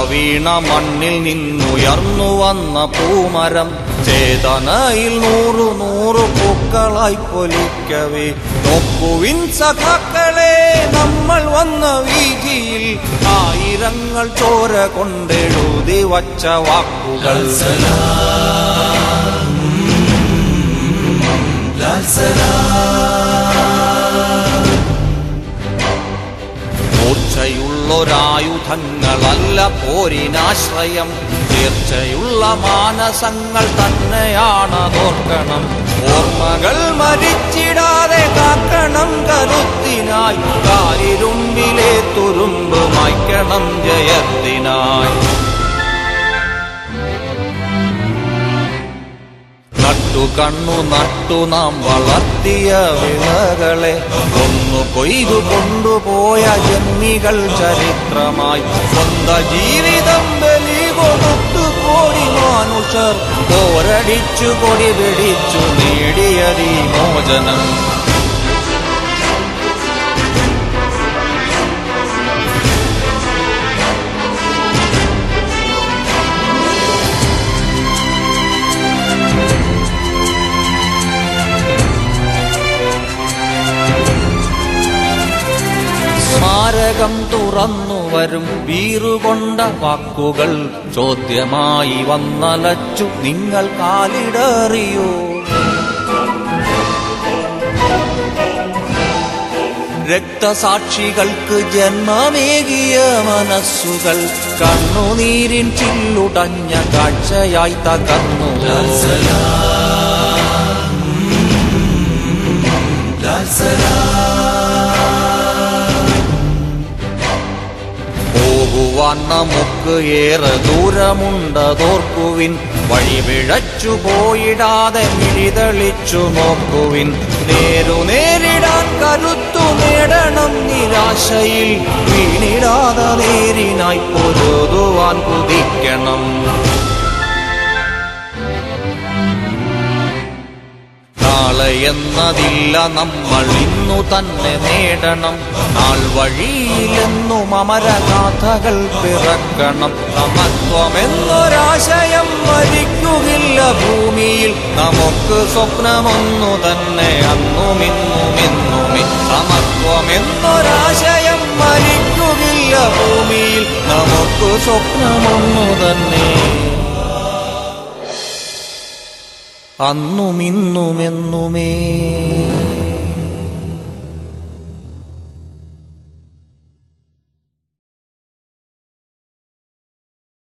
വീണ മണ്ണിൽ നിന്നുയർന്നു വന്ന പൂമരം ചേതനയിൽ 100 പൂക്കളായി പൊലിക്കവേ. നോക്കുവിൻ സഖാക്കളെ, നമ്മൾ വന്ന വീതിയിൽ ആയിരങ്ങൾ ചോര കൊണ്ടെഴുതി വച്ച വാക്കുകൾ. മൂർച്ചയുള്ളൊരായുധങ്ങളല്ല പോരിനാശ്രയം, തീർച്ചയുള്ള മാനസങ്ങൾ തന്നെയാണതോർക്കണം. ഓർമ്മകൾ മരിച്ചിടാതെ കാക്കണം കരുത്തിനായി, കാരിരുമ്പിലെ തുരുമ്പ് മായ്ക്കണം ജയത്തിനായി. കണ്ണു നട്ടു നാം വളർത്തിയ വിളകളെ ഒന്നു കൊയ്തു കൊണ്ടുപോയ ജന്മികൾ ചരിത്രമായി. സ്വന്ത ജീവിതം ബലി കൊടുത്തു കോടി മനുഷ്യർ പോരടിച്ചു കൊടി പിടിച്ചു നേടിയതീ മോചനം. സ്മാരകം തുറന്നു വരും വീറുകൊണ്ട വാക്കുകൾ ചോദ്യമായി വന്നലച്ചു നിങ്ങൾ കാലിടറിയോ. രക്തസാക്ഷികൾക്ക് ജന്മമേകിയ മനസ്സുകൾ കണ്ണുനീരിൻ ചില്ലുടഞ്ഞ കാഴ്ചയായി തകർന്നു. പോകുവാൻ നമുക്ക് ഏറെ ദൂരമുണ്ടതോർക്കുവിൻ, വഴിപിഴച്ചു പോയിടാതെ മിഴിതെളിച്ചു നോക്കുവിൻ. നേരിടാൻ കരുത്തു നേടണം, നിരാശയിൽ വീണിടാതെ നേരിനായി പൊരുതുവാൻ കുതിക്കണം. നാളെ എന്നതില്ല, നമ്മൾ ഇന്നു തന്നെ നേടണം. നാൾ വഴിയിലെന്നും അമരഗാഥകൾ പിറക്കണം. സമത്വമെന്നൊരാശയം മരിക്കുകില്ല ഭൂമിയിൽ, നമുക്ക് സ്വപ്നമൊന്നു തന്നെ അന്നുമിന്നുമെന്നുമേ. സമത്വമെന്നൊരാശയം മരിക്കുകില്ല ഭൂമിയിൽ, നമുക്ക് സ്വപ്നമൊന്നു തന്നെ അന്നുമിന്നുമെന്നുമേ.